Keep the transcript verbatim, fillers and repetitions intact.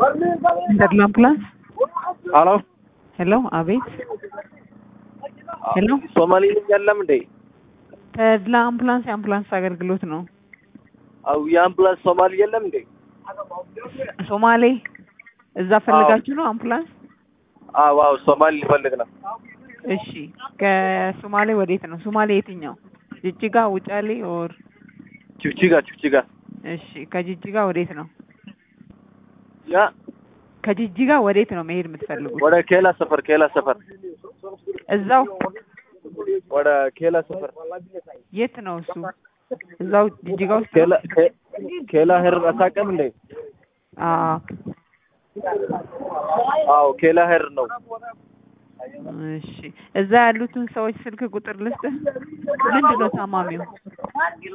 Tedla Ambulance? Hello? Hello, Abid? Hello? Somali የለም እንዴ? Tedla Ambulance ambulance አገልግሎት ነው። አው የአምቡላንስ ሶማሊ የለም እንዴ? ሶማሌ እዛ ፈልጋችሁ ነው አምቡላንስ? አዎ አዎ ሶማሊ ፈልግ ነው። እሺ ከሶማሌ ወዴት ነው? ሶማሌ የትኛው? ጅጅጋ ውጫሌ ኦር ቺቺጋ ቺቺጋ እሺ ከጅጅጋ ወዴት ነው? ያ ከጅጅጋ ወዴት ነው መሄድ የምትፈልጉት? ወደ ኬላ ሰፈር ኬላ ሰፈር እዛው ወደ ኬላ ሰፈር የት ነው እሱ? እዛው ጅጅጋ ውስጥ ኬላ ኬላ ሄር አታውቅም እንዴ? አዎ አዎ ኬላ ሄር ነው። እሺ እዛ ያሉትን ሰዎች ስልክ ቁጥር ልስጥ። ምንድነው ታማሚው?